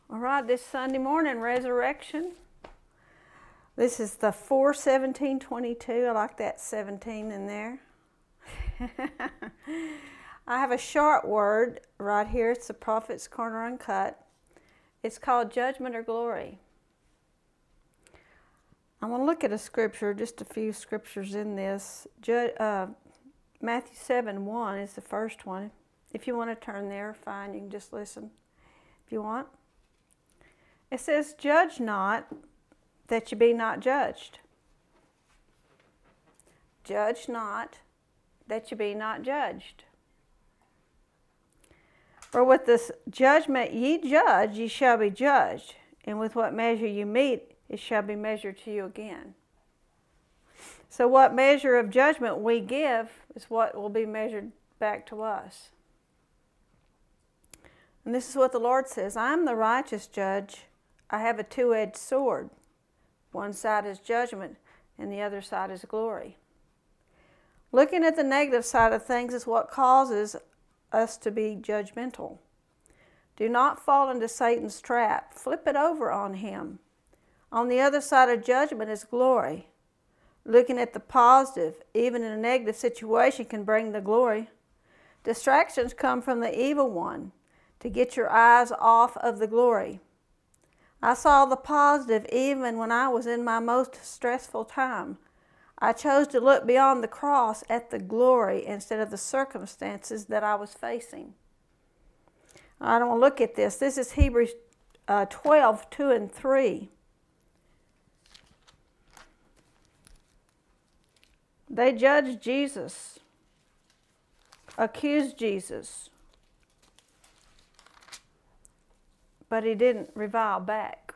All right, this Sunday morning, resurrection. This is the 4/17/22. I like that 17 in there. I have a short word right here. It's the Prophet's Corner Uncut. It's called Judgment or Glory. I'm going to look at a scripture, just a few scriptures in this. Matthew 7:1 is the first one. If you want to turn there, fine, you can just listen if you want. It says, "Judge not, that you be not judged. Judge not, that you be not judged. For with this judgment ye judge, ye shall be judged, and with what measure you mete, it shall be measured to you again." So what measure of judgment we give is what will be measured back to us. And this is what the Lord says, "I am the righteous judge. I have a two-edged sword. One side is judgment, and the other side is glory." Looking at the negative side of things is what causes us to be judgmental. Do not fall into Satan's trap. Flip it over on him. On the other side of judgment is glory. Looking at the positive, even in a negative situation, can bring the glory. Distractions come from the evil one to get your eyes off of the glory. I saw the positive even when I was in my most stressful time. I chose to look beyond the cross at the glory instead of the circumstances that I was facing. I don't want to look at this. This is Hebrews 12:2 and 3. They judged Jesus, accused Jesus, but he didn't revile back.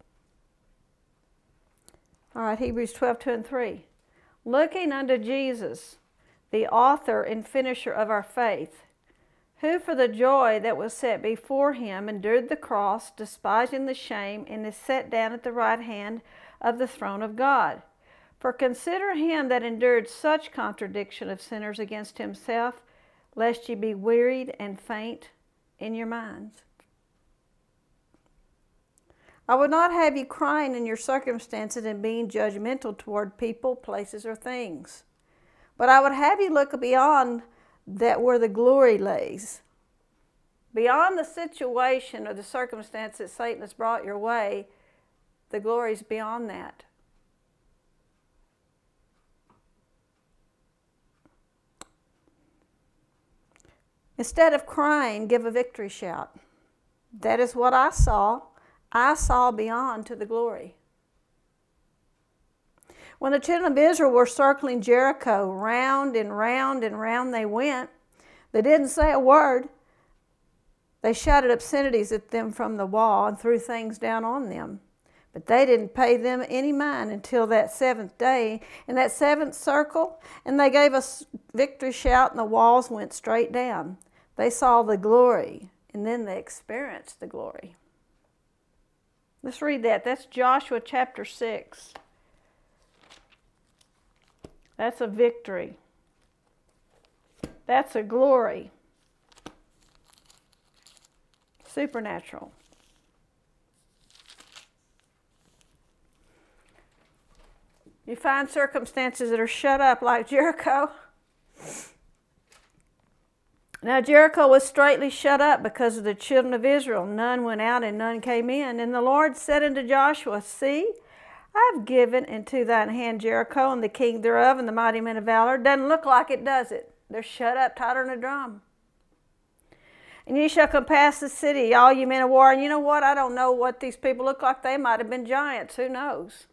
All right, Hebrews 12:2 and 3. "Looking unto Jesus, the author and finisher of our faith, who for the joy that was set before him endured the cross, despising the shame, and is set down at the right hand of the throne of God. For consider him that endured such contradiction of sinners against himself, lest ye be wearied and faint in your minds." I would not have you crying in your circumstances and being judgmental toward people, places, or things. But I would have you look beyond that where the glory lays. Beyond the situation or the circumstance that Satan has brought your way, the glory is beyond that. Instead of crying, give a victory shout. That is what I saw. I saw beyond to the glory. When the children of Israel were circling Jericho, round and round and round they went. They didn't say a word. They shouted obscenities at them from the wall and threw things down on them. But they didn't pay them any mind until that seventh day, in that seventh circle, and they gave a victory shout and the walls went straight down. They saw the glory, and then they experienced the glory. Let's read that. That's Joshua chapter 6. That's a victory. That's a glory. Supernatural. You find circumstances that are shut up like Jericho. Now Jericho was straitly shut up because of the children of Israel. None went out and none came in. And the Lord said unto Joshua, "See, I have given into thine hand Jericho and the king thereof and the mighty men of valor." Doesn't look like it, does it? They're shut up tighter than a drum. "And ye shall compass the city, all you men of war." And you know what? I don't know what these people look like. They might have been giants. Who knows?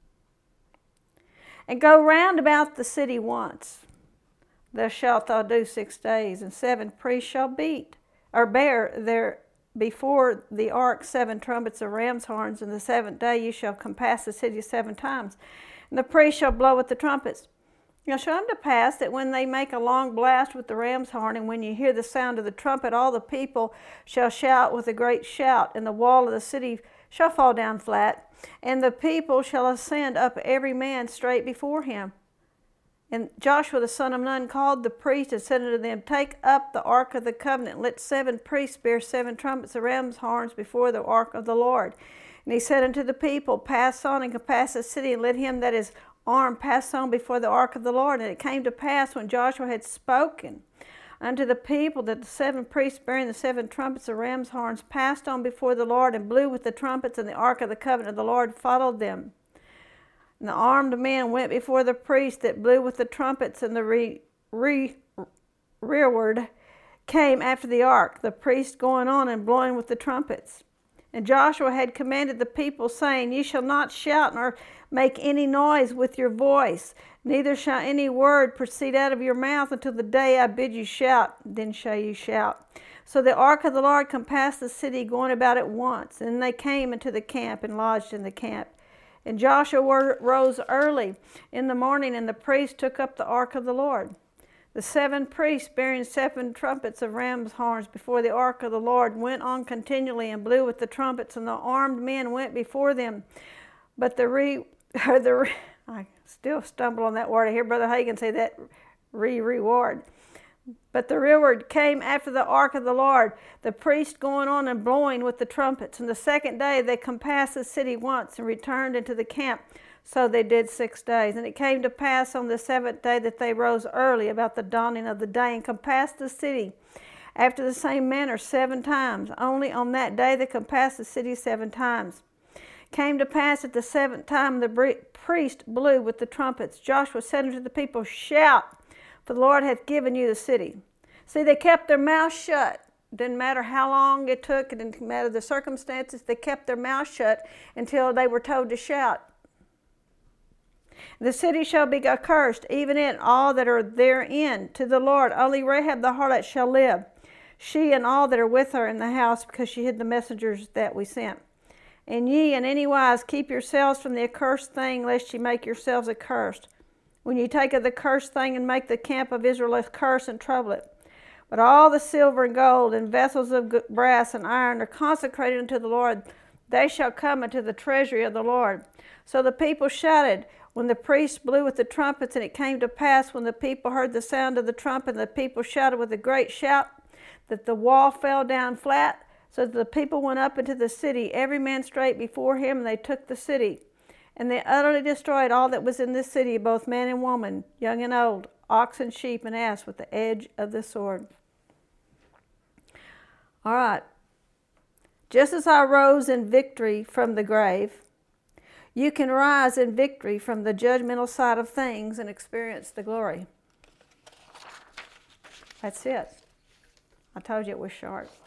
"And go round about the city once. Thus shalt thou do 6 days, and 7 priests shall bear there before the ark 7 trumpets of ram's horns, and the 7th day you shall compass the city 7 times. And the priests shall blow with the trumpets. Now shall come to pass that when they make a long blast with the ram's horn, and when you hear the sound of the trumpet, all the people shall shout with a great shout, and the wall of the city shall fall down flat, and the people shall ascend up every man straight before him. And Joshua the son of Nun called the priests and said unto them, Take up the ark of the covenant, and let 7 priests bear 7 trumpets of ram's horns before the ark of the Lord. And he said unto the people, Pass on and compass the city, and let him that is armed pass on before the ark of the Lord. And it came to pass, when Joshua had spoken unto the people, that the 7 priests bearing the 7 trumpets of ram's horns passed on before the Lord, and blew with the trumpets, and the ark of the covenant of the Lord followed them. And the armed men went before the priests that blew with the trumpets, and the rearward came after the ark, the priests going on and blowing with the trumpets. And Joshua had commanded the people, saying, Ye shall not shout nor make any noise with your voice, neither shall any word proceed out of your mouth until the day I bid you shout, then shall you shout. So the ark of the Lord compassed the city, going about it once. And they came into the camp and lodged in the camp. And Joshua rose early in the morning, and the priests took up the ark of the Lord. The 7 priests bearing 7 trumpets of ram's horns before the ark of the Lord went on continually and blew with the trumpets, and the armed men went before them. But I still stumble on that word. I hear Brother Hagin say that, reward. But the rearward came after the ark of the Lord, the priest going on and blowing with the trumpets. And the 2nd day they compassed the city once and returned into the camp. So they did 6 days. And it came to pass on the 7th day that they rose early about the dawning of the day and compassed the city after the same manner 7 times. Only on that day they compassed the city 7 times. Came to pass at the 7th time the priest blew with the trumpets. Joshua said unto the people, Shout, for the Lord hath given you the city. See, they kept their mouth shut. Didn't matter how long it took, it didn't matter the circumstances, they kept their mouth shut until they were told to shout. The city shall be accursed, even it, all that are therein, to the Lord. Only Rahab the harlot shall live, she and all that are with her in the house, because she hid the messengers that we sent. And ye in any wise keep yourselves from the accursed thing, lest ye make yourselves accursed. When ye take of the cursed thing and make the camp of Israel a curse and trouble it. But all the silver and gold and vessels of brass and iron are consecrated unto the Lord. They shall come into the treasury of the Lord. So the people shouted when the priests blew with the trumpets, and it came to pass when the people heard the sound of the trumpet, and the people shouted with a great shout, that the wall fell down flat, so that the people went up into the city, every man straight before him, and they took the city. And they utterly destroyed all that was in this city, both man and woman, young and old, ox and sheep and ass, with the edge of the sword. All right. Just as I rose in victory from the grave, you can rise in victory from the judgmental side of things and experience the glory. That's it. I told you it was short.